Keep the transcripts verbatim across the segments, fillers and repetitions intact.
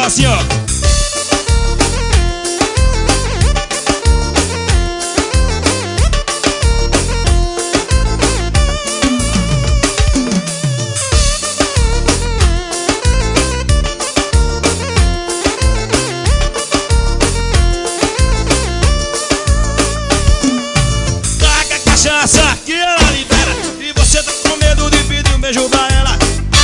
fala assim, ó. Taca a cachaça que ela libera e você tá com medo de pedir um beijo pra ela.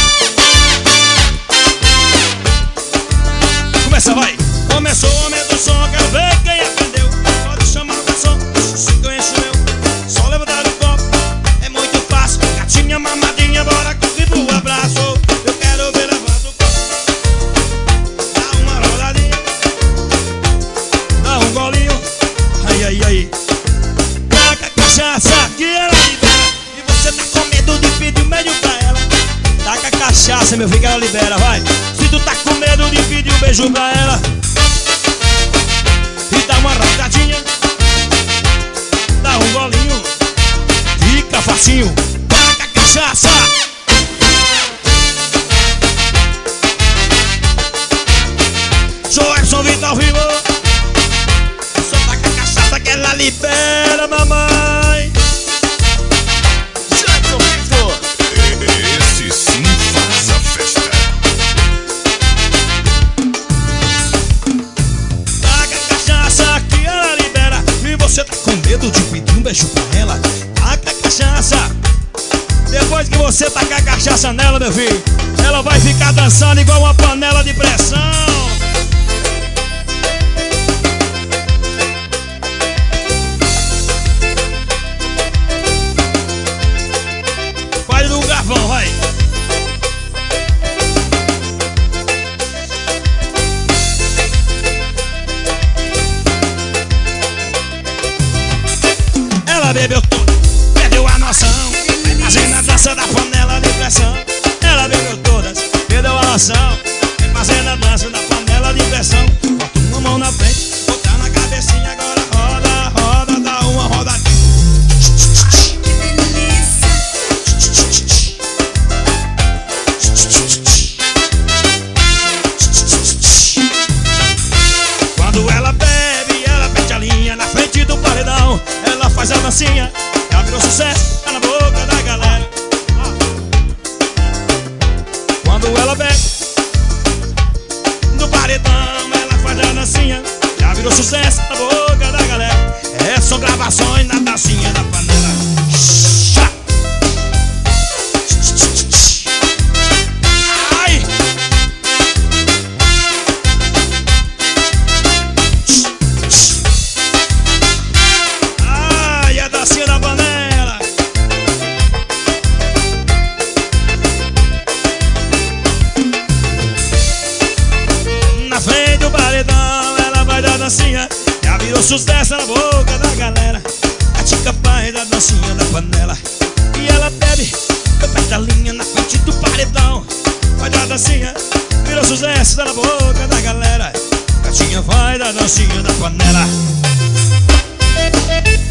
Começa, vai! Começou o homem do som, quero ver quem aprendeu. Pode chamar o garçom, se conhece o meu. Só levantar o copo, é muito fácil. Gatinha mamadinha, bora correr pro abraço. Eu quero ver levanta o copo, dá uma rodadinha, dá um golinho, ai, ai, ai. Taca a cachaça que ela libera e você tá com medo de pedir um beijo pra ela. Taca a cachaça, meu filho, que ela libera, vai! Se tu tá com medo de pedir um beijo pra ela e dá uma rasgadinha, dá um golinho, fica facinho. Taca a cachaça. Sou Epson Vital Vivo. Só taca a cachaça que ela libera, mamãe. Jackson Victor. Esse sim faz a festa. Taca a cachaça que ela libera e você tá com medo de pedir um beijo pra ela. Taca a cachaça. Depois que você tacar a cachaça nela, meu filho, ela vai ficar dançando igual uma panela de pressão. Vai no garfão, vai. Ela bebeu tudo, perdeu a noção, vai fazendo a dança da panela de pressão. Ela bebeu todas, perdeu a noção, vai fazendo a dança da panela de pressão. Bota uma mão na frente, outra na cabecinha, agora roda, roda, dá uma rodadinha. Quando ela bebe, ela perde a linha na frente do paredão. Ela faz a dancinha, já virou sucesso, tá na boca da galera. Quando ela bebe no paredão, ela faz a dancinha, já virou sucesso, tá na boca da galera. É, são gravações na dancinha da panela. Ai! Ai, a dancinha da panela. Na frente do paredão, ela vai dar dancinha, já virou sucesso na boca da galera. A tica faz da dancinha da panela e ela bebe, aperta a linha na frente do paredão. Vai dar dancinha, virou sucesso na boca da galera. Gatinha vai da dancinha da panela.